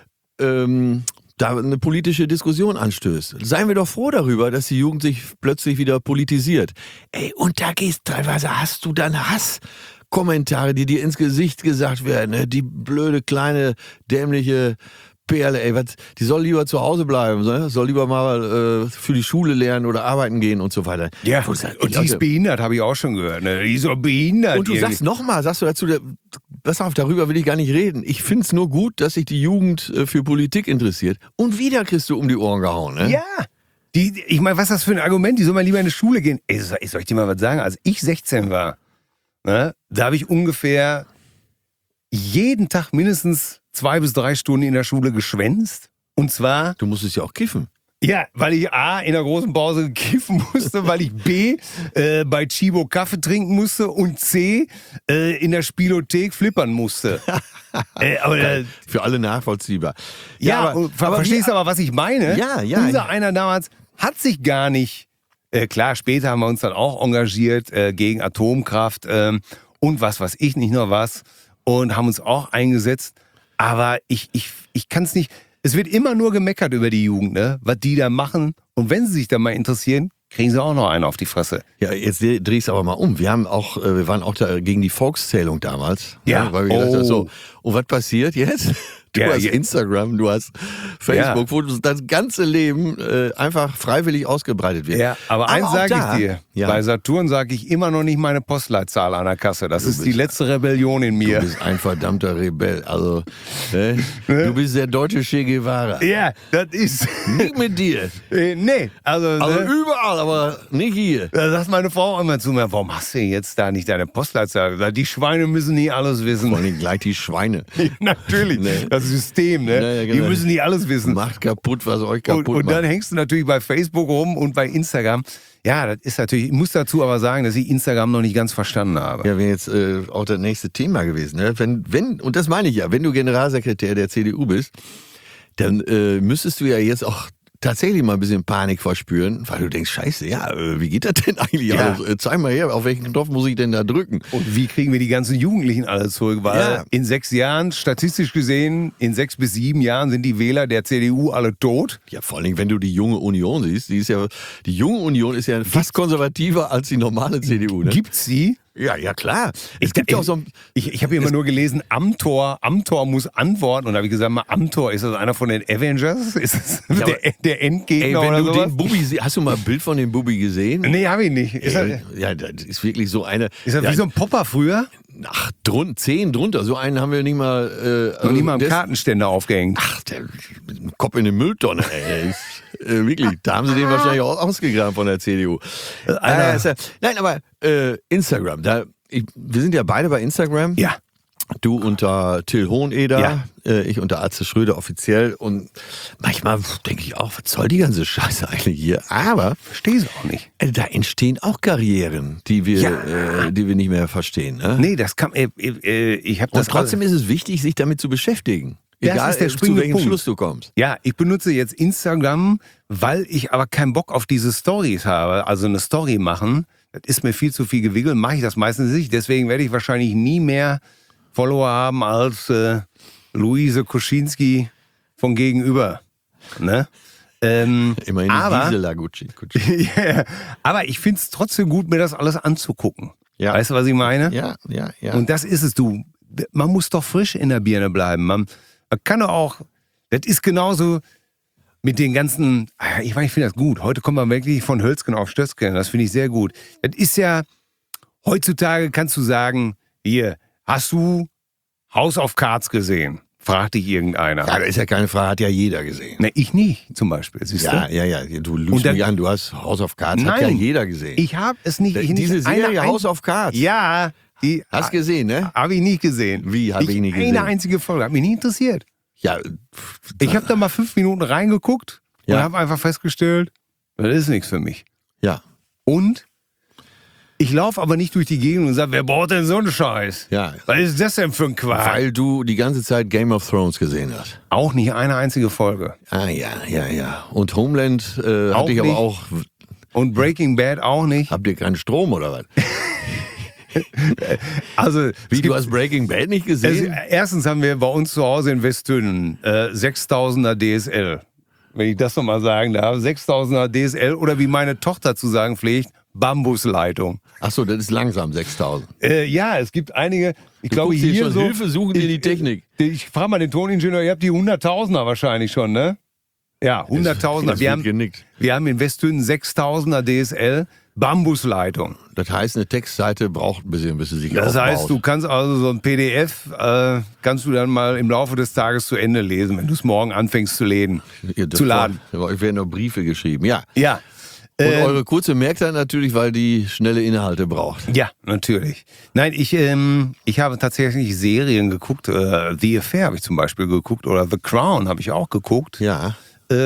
ähm, da eine politische Diskussion anstößt. Seien wir doch froh darüber, dass die Jugend sich plötzlich wieder politisiert. Ey, und da gehst teilweise, hast du dann Hasskommentare, die dir ins Gesicht gesagt werden, ne? Die blöde, kleine, dämliche Perle, ey, was, die soll lieber zu Hause bleiben, ne? Soll lieber mal äh, für die Schule lernen oder arbeiten gehen und so weiter. Ja, Wo ich sag, ey, und die ist Leute, behindert, habe ich auch schon gehört. Ne? Die ist doch behindert. und du irgendwie. sagst nochmal, sagst du dazu, der, pass auf, darüber will ich gar nicht reden. Ich find's nur gut, dass sich die Jugend äh, für Politik interessiert. Und wieder kriegst du um die Ohren gehauen, ne? Ja. Die, ich meine, was ist das für ein Argument? Die soll mal lieber in die Schule gehen. Ey, soll soll ich dir mal was sagen? Als ich sechzehn war, ne, da habe ich ungefähr jeden Tag mindestens zwei bis drei Stunden in der Schule geschwänzt. Und zwar, Du musstest ja auch kiffen. ja, weil ich A, in der großen Pause kiffen musste, weil ich B, äh, bei Chibo Kaffee trinken musste und C, äh, in der Spielothek flippern musste. äh, aber, äh, Für alle nachvollziehbar. ja, aber, aber, ver aber verstehst wie- du aber, was ich meine? Ja, ja. Unser einer damals hat sich gar nicht, äh, klar, später haben wir uns dann auch engagiert äh, gegen Atomkraft ähm, und was weiß ich nicht nur was und haben uns auch eingesetzt. Aber ich, ich, ich kann es nicht, es wird immer nur gemeckert über die Jugend, ne? Was die da machen. Und wenn sie sich da mal interessieren, kriegen sie auch noch einen auf die Fresse. Ja, jetzt dreh ich es aber mal um. Wir haben auch, äh, wir waren auch da gegen die Volkszählung damals. Ja. Weil wir gedacht haben, Oh. so, und was passiert jetzt? Du Ja, hast ja. Instagram, du hast Facebook, Ja. wo das ganze Leben äh, einfach freiwillig ausgebreitet wird. Ja, aber, eins auch sage da- ich dir. Ja. Bei Saturn sage ich immer noch nicht meine Postleitzahl an der Kasse. Das ist die bist- letzte Rebellion in Du mir. bist ein verdammter Rebell. Also, ne? Du bist der deutsche Che Guevara. Ja, das ist. Nicht mit dir. Äh, nee, also, Also ne, überall, aber nicht hier. da sagt meine Frau immer zu mir, warum hast du jetzt da nicht deine Postleitzahl? Sagt, die Schweine müssen nie alles wissen. Vor allem gleich die Schweine. Natürlich, Nee. das System, ne? Ja, ja, Die genau. müssen nie alles wissen. Macht kaputt, was euch kaputt Und, und dann macht. hängst du natürlich bei Facebook rum und bei Instagram. Ja, das ist natürlich, ich muss dazu aber sagen, dass ich Instagram noch nicht ganz verstanden habe. Ja, wäre jetzt äh, auch das nächste Thema gewesen. Ne? Wenn, wenn, und das meine ich ja, wenn du Generalsekretär der C D U bist, dann äh, müsstest du ja jetzt auch tatsächlich mal ein bisschen Panik verspüren, weil du denkst, scheiße, ja, äh, wie geht das denn eigentlich? Ja. Also, äh, zeig mal her, auf welchen Knopf muss ich denn da drücken? Und wie kriegen wir die ganzen Jugendlichen alle zurück? Weil Ja. in sechs Jahren, statistisch gesehen, in sechs bis sieben Jahren sind die Wähler der C D U alle tot. Ja, vor allen Dingen, wenn du die junge Union siehst, die ist ja, die junge Union ist ja fast konservativer als die normale C D U. Ne? Gibt's sie? Ja, ja, klar. Es Ich, gibt ja auch so ein, ich, ich habe immer nur gelesen, Amtor, Amtor muss antworten. Und da habe ich gesagt, mal, Amtor, ist das einer von den Avengers? Ist das Ja, der, der Endgegner ey, wenn oder du sowas? den Bubi siehst, hast du mal ein Bild von dem Bubi gesehen? Nee, habe ich nicht. Ist Ey, das, ja, das ist wirklich so eine. ist das ja, wie so ein Popper früher? ach, drun, zehn drunter. So einen haben wir nicht mal. Äh, Noch also nie mal am der ist- Kartenständer aufgehängt. Ach, der mit dem Kopf in eine Mülltonne, ey. Der ist, äh, wirklich, da haben sie den wahrscheinlich auch ausgegraben von der C D U. einer- Äh, ist ja, nein, aber äh, Instagram, da, ich, wir sind ja beide bei Instagram. Ja. Du unter Till Hoheneder, Ja. äh, ich unter Atze Schröder offiziell. Und manchmal denke ich auch, was soll die ganze Scheiße eigentlich hier? Aber Verstehe es auch nicht. äh, da entstehen auch Karrieren, die wir, Ja. äh, die wir nicht mehr verstehen. Ne? Nee, das kann. Äh, äh, ich habe Und das trotzdem ist es wichtig, sich damit zu beschäftigen. Das Egal, ist der äh, zu springende welchem Punkt. Schluss du kommst. Ja, ich benutze jetzt Instagram, weil ich aber keinen Bock auf diese Stories habe. Also eine Story machen, das ist mir viel zu viel Gewigel, mache ich das meistens nicht. Deswegen werde ich wahrscheinlich nie mehr Follower haben als äh, Luise Koschinski von gegenüber. Ne? Ähm, Immerhin aber, Gisela Gucci. Gucci. ja, aber ich finde es trotzdem gut, mir das alles anzugucken. Ja. Weißt du, was ich meine? Ja, ja, ja. Und das ist es, du. Man muss doch frisch in der Birne bleiben. Man, man kann doch auch, das ist genauso mit den ganzen, ah, ich meine, ich finde das gut. Heute kommt man wirklich von Hölzgen auf Stöcksken. Das finde ich sehr gut. Das ist ja, heutzutage kannst du sagen, hier, hast du House of Cards gesehen? Fragt dich irgendeiner. ja, das ist ja keine Frage, hat ja jeder gesehen. Na, ich nicht, zum Beispiel. Siehst Ja, du? ja, ja, du Und lügst dann- mich an, du hast House of Cards, hat ja Nein. jeder gesehen. Ich habe es nicht. Ich Diese nicht Serie eine ein- House of Cards. Ja, die Hast gesehen, ne? habe ich nicht gesehen. Wie, hab ich nicht gesehen? Eine einzige Folge, hat mich nie interessiert. Ja, Ich habe da mal fünf Minuten reingeguckt und Ja. habe einfach festgestellt, das ist nichts für mich. ja, Und ich laufe aber nicht durch die Gegend und sage, wer braucht denn so einen Scheiß? ja. Was ist das denn für ein Quark? Weil du die ganze Zeit Game of Thrones gesehen hast. Auch nicht eine einzige Folge. Ah, ja, ja, ja. Und Homeland äh, Auch hatte ich nicht. aber auch. Und Breaking Bad auch nicht. Habt ihr keinen Strom oder was? Also, Wie, es du gibt- hast Breaking Bad nicht also, gesehen? erstens haben wir bei uns zu Hause in Westtünen äh, sechstausender D S L. Wenn ich das nochmal sagen darf. sechstausender D S L oder wie meine Tochter zu sagen pflegt, Bambusleitung. Achso, das ist langsam, sechstausend. Äh, ja, es gibt einige, ich glaube guckst dir hier schon so... Hilfe suchen in die Technik. Ich, ich frage mal den Toningenieur, ihr habt die Hunderttausender wahrscheinlich schon, ne? Ja, Hunderttausender. Es Wir wird haben, genickt. wir haben in Westtünen sechstausender D S L Bambusleitung. Das heißt, eine Textseite braucht ein bisschen, bis sie sich Das aufbaut. heißt, du kannst also so ein P D F, äh, kannst du dann mal im Laufe des Tages zu Ende lesen, wenn du es morgen anfängst zu laden. Ja, das zu laden. War, ich werden noch Briefe geschrieben, ja. Ja. Und Äh, eure kurze merkt ihr natürlich, weil die schnelle Inhalte braucht. Ja, natürlich. Nein, ich, ähm, ich habe tatsächlich Serien geguckt. Äh, The Affair habe ich zum Beispiel geguckt oder The Crown habe ich auch geguckt. Ja.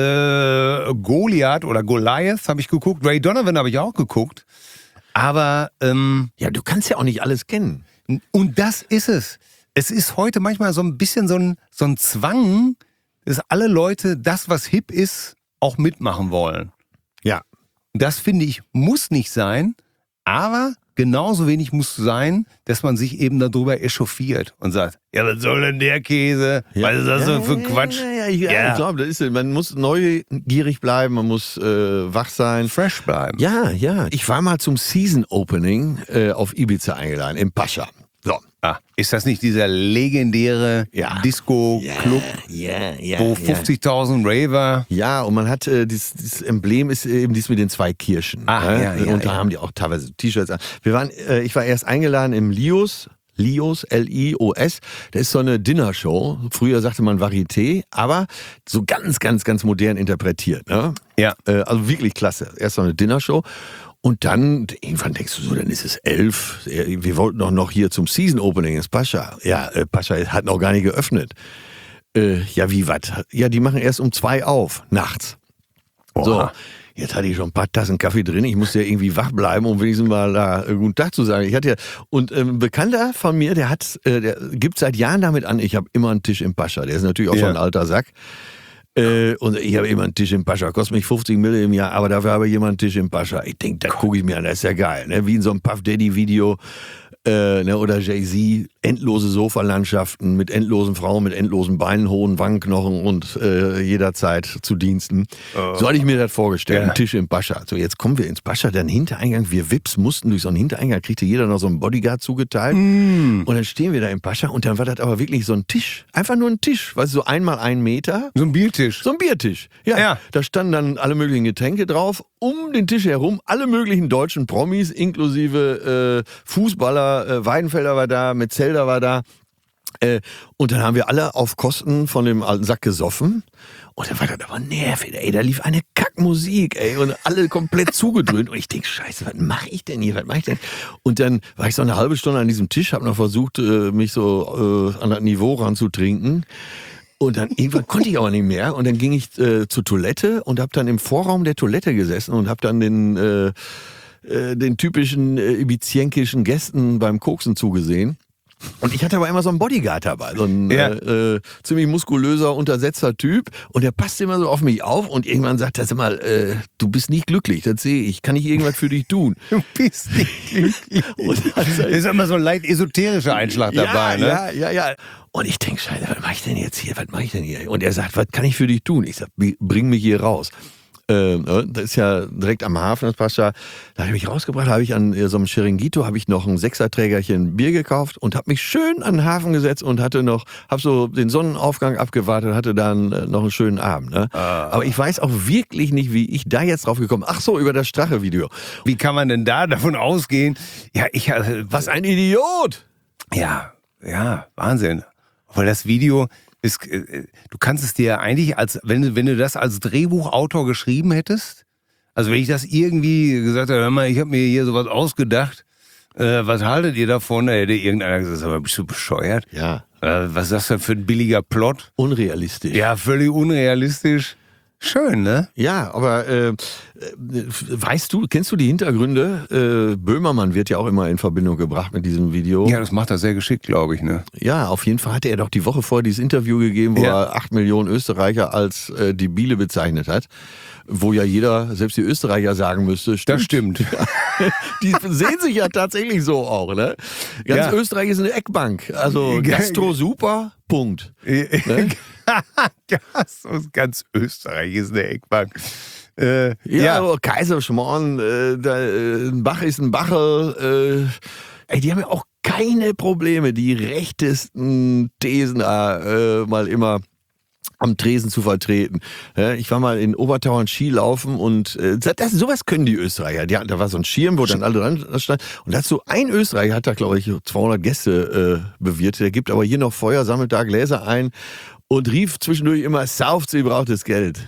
Äh, Goliath oder Goliath habe ich geguckt. Ray Donovan habe ich auch geguckt. Aber, ähm, Ja, du kannst ja auch nicht alles kennen. und das ist es. Es ist heute manchmal so ein bisschen so ein, so ein Zwang, dass alle Leute das, was hip ist, auch mitmachen wollen. Ja. Das finde ich, muss nicht sein, aber genauso wenig muss sein, dass man sich eben darüber echauffiert und sagt, ja, was soll denn der Käse? Was ist das so für ein Quatsch? Ja, ja, ja, Ja. ich glaube, das ist, man muss neugierig bleiben, man muss äh, wach sein. Fresh bleiben. Ja, ja. Ich war mal zum Season Opening äh, auf Ibiza eingeladen, im Pascha. So. Ah, ist das nicht dieser legendäre Ja. Disco-Club, Ja, ja, wo fünfzigtausend Raver... Ja, und man hat, äh, dieses, dieses Emblem ist eben dies mit den zwei Kirschen. Ah, ne? ja, ja, und da ja. haben die auch teilweise T-Shirts an. Wir waren, äh, ich war erst eingeladen im Lios, Lios, L I O S. Das ist so eine Dinnershow. Früher sagte man Varieté, aber so ganz, ganz, ganz modern interpretiert. Ne? Ja. Äh, also wirklich klasse. Erst so eine Dinnershow. Und dann, irgendwann denkst du so, dann ist es elf. Wir wollten doch noch hier zum Season Opening ins Pascha. Ja, äh, Pascha hat noch gar nicht geöffnet. Äh, ja, wie was? Ja, die machen erst um zwei auf, nachts. So, Oha. jetzt hatte ich schon ein paar Tassen Kaffee drin. Ich musste ja irgendwie wach bleiben, um wenigstens mal da äh, guten Tag zu sagen. Ich hatte ja, und ähm, ein Bekannter von mir, der hat, äh, der gibt seit Jahren damit an, ich habe immer einen Tisch im Pascha. Der ist natürlich auch Ja. schon ein alter Sack. Äh, und ich habe immer einen Tisch im Pascha, kostet mich fünfzig Mille im Jahr, aber dafür habe ich immer einen Tisch im Pascha. Ich denke, da gucke ich mir an, das ist ja geil, ne? Wie in so einem Puff Daddy Video. Äh, ne, oder Jay-Z, endlose Sofalandschaften mit endlosen Frauen, mit endlosen Beinen, hohen Wangenknochen und äh, jederzeit zu Diensten. Oh. So hatte ich mir das vorgestellt, ja. Ein Tisch im Pascha. So, jetzt kommen wir ins Pascha, dann Hintereingang, wir Vips mussten durch so einen Hintereingang, kriegte jeder noch so einen Bodyguard zugeteilt. Mm. Und dann stehen wir da im Pascha und dann war das aber wirklich so ein Tisch, einfach nur ein Tisch, weißt du, so einmal ein Meter. So ein Biertisch. So ein Biertisch, ja. ja. Da standen dann alle möglichen Getränke drauf, um den Tisch herum, alle möglichen deutschen Promis, inklusive äh, Fußballer, Äh, Weidenfelder war da, Metzelder war da. Äh, und dann haben wir alle auf Kosten von dem alten Sack gesoffen. Und dann war das aber nervig, ey. Da lief eine Kackmusik, ey. Und alle komplett zugedröhnt. Und ich denke, scheiße, was mache ich denn hier? Was mache ich denn? Und dann war ich so eine halbe Stunde an diesem Tisch, habe noch versucht, äh, mich so äh, an das Niveau ranzutrinken. Und dann irgendwann konnte ich aber nicht mehr. Und dann ging ich äh, zur Toilette und habe dann im Vorraum der Toilette gesessen und habe dann den... Äh, den typischen äh, ibizienkischen Gästen beim Koksen zugesehen. Und ich hatte aber immer so einen Bodyguard dabei, so ein ja. äh, äh, ziemlich muskulöser, untersetzter Typ. Und der passte immer so auf mich auf und irgendwann sagt er, sag mal, äh, du bist nicht glücklich, das sehe ich. Kann ich irgendwas für dich tun? Du bist nicht glücklich. Und das ist immer so ein leicht esoterischer Einschlag dabei, ja, ne? Ja, ja, ja. Und ich denke, scheiße, was mache ich denn jetzt hier? Was mache ich denn hier? Und er sagt, was kann ich für dich tun? Ich sag, bring mich hier raus. Das ist ja direkt am Hafen, das Pascha. Da habe ich mich rausgebracht, habe ich an so einem Chiringuito, habe ich noch ein Sechserträgerchen Bier gekauft und habe mich schön an den Hafen gesetzt und hatte noch, habe so den Sonnenaufgang abgewartet, hatte dann noch einen schönen Abend. Ne? Ah. Aber ich weiß auch wirklich nicht, wie ich da jetzt drauf gekommen bin. Ach so, über das Strache-Video. Wie kann man denn da davon ausgehen? Ja, ich, äh, was ein Idiot! Ja, ja, Wahnsinn. Weil das Video... Ist, du kannst es dir eigentlich, als wenn, wenn du das als Drehbuchautor geschrieben hättest, also wenn ich das irgendwie gesagt habe, hör mal, ich habe mir hier sowas ausgedacht, äh, was haltet ihr davon? Da hätte irgendeiner gesagt, aber bist du bescheuert? Ja. Äh, was ist das denn für ein billiger Plot? Unrealistisch. Ja, völlig unrealistisch. Schön, ne? Ja, aber äh, weißt du, kennst du die Hintergründe? Äh, Böhmermann wird ja auch immer in Verbindung gebracht mit diesem Video. Ja, das macht er sehr geschickt, glaube ich, ne? Ja, auf jeden Fall hatte er doch die Woche vorher dieses Interview gegeben, wo ja. er acht Millionen Österreicher als äh, debile bezeichnet hat. Wo ja jeder, selbst die Österreicher sagen müsste, stimmt. Das stimmt. Ja. Die sehen sich ja tatsächlich so auch, ne? Ganz ja. Österreich ist eine Eckbank. Also Gastro super, Punkt. Ne? Gastro, ganz Österreich ist eine Eckbank. Äh, ja, ja. Also Kaiserschmarrn, äh, da, äh, ein Bach ist ein Bacherl. Äh, ey, die haben ja auch keine Probleme, die rechtesten Thesen äh, mal immer am Tresen zu vertreten. Ich war mal in Obertauern Skilaufen und äh, das, sowas können die Österreicher. Die, da war so ein Schirm, wo dann alle dran standen. Und dazu ein Österreicher hat da, glaube ich, zweihundert Gäste äh, bewirtet. Der gibt aber hier noch Feuer, sammelt da Gläser ein und rief zwischendurch immer, sauft, sie braucht das Geld.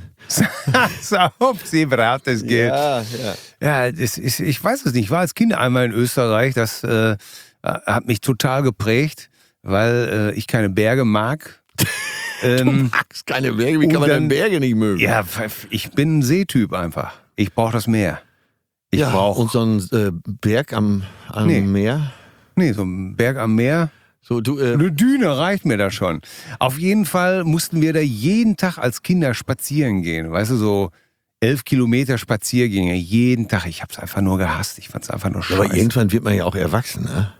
Sauft, sie braucht das Geld. Ja, ja. Ja, das ist, ich weiß es nicht. Ich war als Kind einmal in Österreich. Das äh, hat mich total geprägt, weil äh, ich keine Berge mag. Du magst keine Berge, wie kann man denn Berge nicht mögen? Ja, ich bin ein Seetyp einfach. Ich brauche das Meer. Ich ja, brauch, und so ein äh, Berg am, am nee. Meer? Nee, so ein Berg am Meer. So, du, äh, Eine Düne reicht mir da schon. Auf jeden Fall mussten wir da jeden Tag als Kinder spazieren gehen. Weißt du, so elf Kilometer Spaziergänge jeden Tag. Ich habe es einfach nur gehasst. Ich fand es einfach nur scheiße. Aber irgendwann wird man ja auch erwachsen, ne?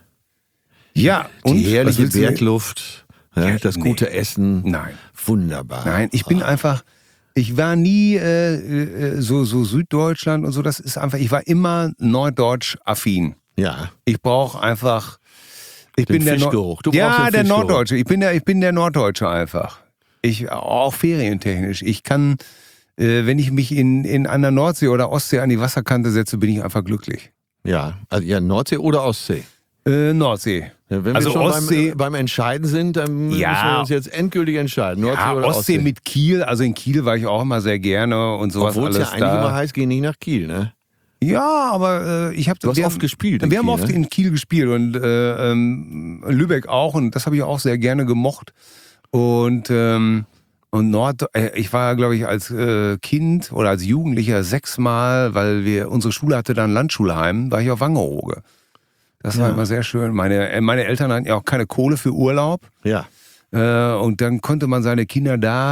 Ja. Die und herrliche Bergluft. Ja, ja, das gute nee. Essen. Nein. Wunderbar. Nein, ich bin einfach, ich war nie äh, so, so Süddeutschland und so, das ist einfach, ich war immer norddeutsch-affin. Ja. Ich brauche einfach, ich den bin der Fischgeruch. Du ja, den der Fischgeruch. Norddeutsche. Ich bin der, ich bin der Norddeutsche einfach. Ich, auch ferientechnisch. Ich kann, äh, wenn ich mich in, in an der Nordsee oder Ostsee an die Wasserkante setze, bin ich einfach glücklich. Ja, also ja, Nordsee oder Ostsee? Äh, Nordsee. Ja, wenn also wir schon Ostsee, beim, beim Entscheiden sind, dann ja, müssen wir uns jetzt endgültig entscheiden. Nordsee ja, oder Ostsee, Ostsee mit Kiel, also in Kiel war ich auch immer sehr gerne und sowas Obwohl alles es ja eigentlich da. immer heißt, geh nicht nach Kiel, ne? Ja, aber äh, ich habe Du hast wir, oft gespielt in Wir haben Kiel, oft ne? in Kiel gespielt und äh, ähm, Lübeck auch und das habe ich auch sehr gerne gemocht. Und ähm, und Nord, äh, ich war, glaube ich, als äh, Kind oder als Jugendlicher sechsmal, weil wir unsere Schule hatte dann Landschulheim, war ich auf Wangerooge. Das war Ja. immer sehr schön. Meine, meine Eltern hatten ja auch keine Kohle für Urlaub. Ja. Äh, und dann konnte man seine Kinder da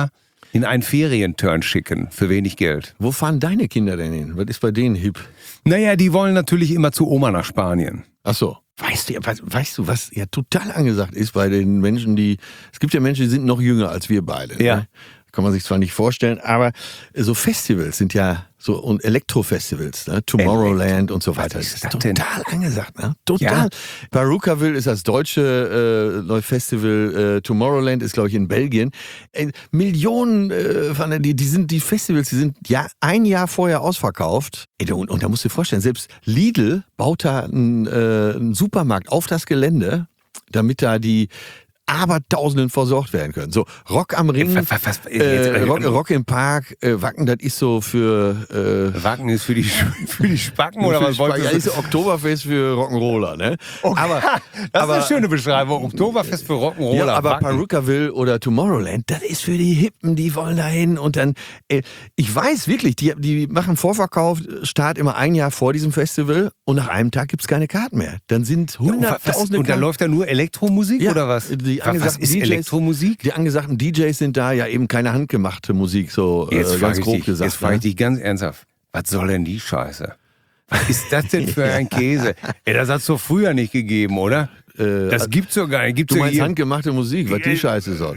in einen Ferienturn schicken für wenig Geld. Wo fahren deine Kinder denn hin? Was ist bei denen hip? Naja, die wollen natürlich immer zu Oma nach Spanien. Ach so. Weißt du, was, weißt du, was ja total angesagt ist bei den Menschen, die, es gibt ja Menschen, die sind noch jünger als wir beide. Ja. Ne? Kann man sich zwar nicht vorstellen, aber so Festivals sind ja so, und Elektrofestivals, ne? Tomorrowland Elektro. Und so weiter. Was ist das das ist denn? total angesagt, ne? Total. Ja. Barookaville ist das deutsche äh, neue Festival, äh, Tomorrowland ist, glaube ich, in Belgien. Äh, Millionen äh, von, die, die sind die Festivals, die sind ja ein Jahr vorher ausverkauft. Ey, und, und da musst du dir vorstellen, selbst Lidl baut da einen, äh, einen Supermarkt auf das Gelände, damit da die Abertausenden versorgt werden können. So, Rock am Ring, Was, was, was, äh, Rock, Rock im Park, äh, Wacken, das ist so für... Äh, Wacken ist für die, für die Spacken oder was wolltest Ja, du? ist so Oktoberfest für Rock'n'Roller, ne? Okay. Aber, das aber, ist eine schöne Beschreibung. Oktoberfest für Rock'n'Roller. ja, aber Wacken. Barookaville oder Tomorrowland, das ist für die Hippen, die wollen da hin und dann, äh, ich weiß wirklich, die, die machen Vorverkauf, Start immer ein Jahr vor diesem Festival und nach einem Tag gibt's keine Karten mehr. Dann sind Ja, und, was, hunderttausende und da Karten. läuft da nur Elektromusik Ja, oder was? die was, was angesagten ist D Js Elektromusik? Die angesagten D Js sind da, ja eben keine handgemachte Musik, so Jetzt äh, frage ganz ich grob dich, gesagt. jetzt frage ich ne? dich ganz ernsthaft. Was soll denn die Scheiße? Was ist das denn für ein Käse? Ey, das hat's doch früher nicht gegeben, oder? Äh, Das gibt's doch gar nicht. Gibt's Du doch meinst hier- handgemachte Musik, was die Scheiße soll.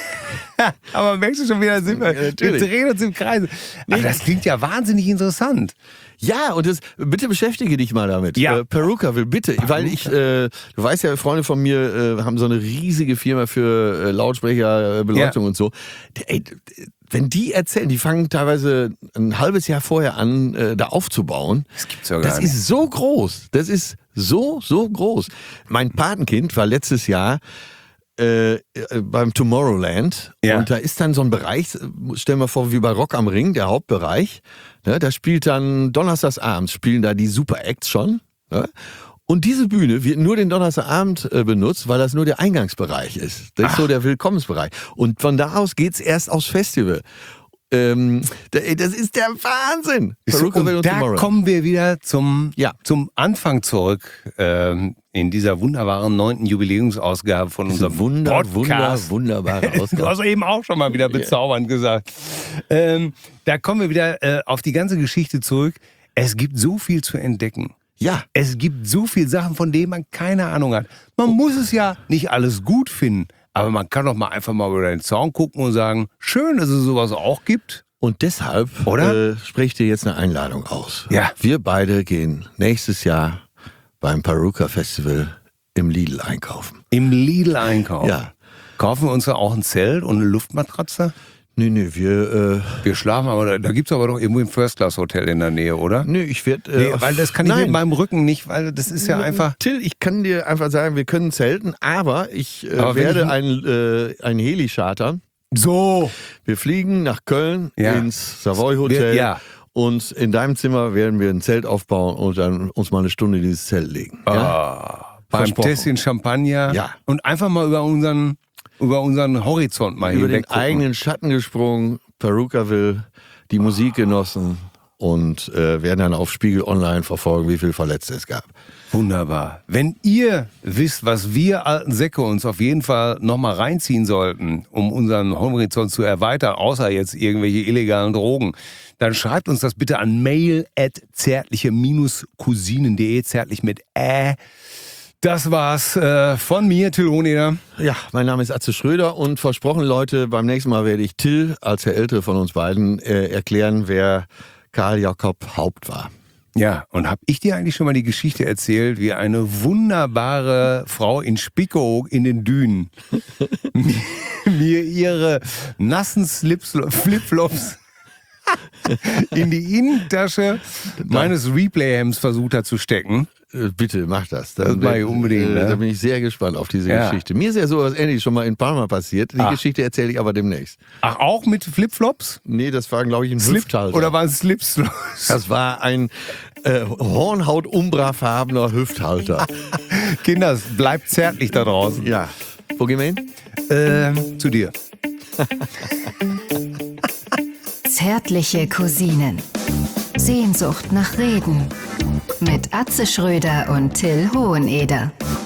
Aber merkst du schon wieder, sind wir, Ja, wir natürlich. drehen uns im Kreis. Aber das klingt ja wahnsinnig interessant. Ja, und das, bitte beschäftige dich mal damit. Ja. Äh, Barookaville, bitte. Weil ich, äh, du weißt ja, Freunde von mir äh, haben so eine riesige Firma für äh, Lautsprecher, äh, Beleuchtung Ja. und so. Der, ey, wenn die erzählen, die fangen teilweise ein halbes Jahr vorher an, äh, da aufzubauen. Das gibt's ja gar Das nicht. ist so groß. Das ist so, so groß. Mein Patenkind war letztes Jahr äh, beim Tomorrowland Ja. und da ist dann so ein Bereich, stell mal vor, wie bei Rock am Ring, der Hauptbereich, ne, da spielt dann donnerstags abends, spielen da die Super Acts schon, ne? Und diese Bühne wird nur den Donnerstagabend äh, benutzt, weil das nur der Eingangsbereich ist. Das ist so der Willkommensbereich. Und von da aus geht's erst aufs Festival. Ähm, da- ey, das ist der Wahnsinn. Barookaville Und da Tomorrowland. kommen wir wieder zum, Ja. zum Anfang zurück ähm, in dieser wunderbaren neunten Jubiläumsausgabe von Diese unserem wunder, Podcast. wunder, wunderbare Du Ausgabe. hast eben auch schon mal wieder bezaubernd gesagt. Ähm, da kommen wir wieder äh, auf die ganze Geschichte zurück. Es gibt so viel zu entdecken. Ja, Es gibt so viele Sachen, von denen man keine Ahnung hat. Man muss es ja nicht alles gut finden, aber man kann doch mal einfach mal über den Zaun gucken und sagen, schön, dass es sowas auch gibt. und deshalb Oder? Äh, spreche ich dir jetzt eine Einladung aus. Ja. Wir beide gehen nächstes Jahr beim Paruka Festival im Lidl einkaufen. Im Lidl einkaufen. Ja. Kaufen wir uns da auch ein Zelt und eine Luftmatratze? Nee, nee, wir, äh, Wir schlafen aber, da, da gibt es aber doch irgendwo ein First-Class-Hotel in der Nähe, oder? nee, ich werde... Äh, Nee, weil das kann ich nein. mit meinem Rücken nicht, weil das ist ja einfach... Till, ich kann dir einfach sagen, wir können zelten, aber ich äh, Aber wenn werde ich- ein, äh, ein Heli chartern. So! Wir fliegen nach Köln Ja. ins Savoy Hotel. Wir- ja. Und in deinem Zimmer werden wir ein Zelt aufbauen und dann uns mal eine Stunde in dieses Zelt legen. Ja? Ah, beim Versprochen. Tässchen Champagner Ja. und einfach mal über unseren, über unseren Horizont mal Über den hinweg gucken. eigenen Schatten gesprungen, Paruokaville, die Musik genossen und äh, werden dann auf Spiegel Online verfolgen, wie viele Verletzte es gab. Wunderbar. Wenn ihr wisst, was wir alten Säcke uns auf jeden Fall nochmal reinziehen sollten, um unseren Horizont zu erweitern, außer jetzt irgendwelche illegalen Drogen, dann schreibt uns das bitte an mail at zärtliche Cousinen punkt de, zärtlich mit Ä. Das war's äh, von mir, Till Hoheneder. Ja, mein Name ist Atze Schröder und versprochen, Leute, beim nächsten Mal werde ich Till, als der Ältere von uns beiden, äh, erklären, wer Karl Jakob Haupt war. Ja, und hab ich dir eigentlich schon mal die Geschichte erzählt, wie eine wunderbare Frau in Spiekeroog in den Dünen mir, mir ihre nassen Slips, Flipflops in die Innentasche meines Replay-Hemds versucht hat zu stecken? Äh, Bitte, mach das. Das mach ich unbedingt, äh, ne? Da bin ich sehr gespannt auf diese Ja. Geschichte. Mir ist ja sowas ähnliches schon mal in Palma passiert. Die Ach. Geschichte erzähle ich aber demnächst. Ach, auch mit Flipflops? Nee, das war, glaube ich, ein Slip Hüfthalter. oder waren es Slips? Das war ein äh, Hornhaut-Umbrafarbener Hüfthalter. Kinder, bleibt zärtlich da draußen. Ja. Wo gehen wir hin? Ähm, zu dir. Zärtliche Cousinen. Sehnsucht nach Reden. Mit Atze Schröder und Till Hoheneder.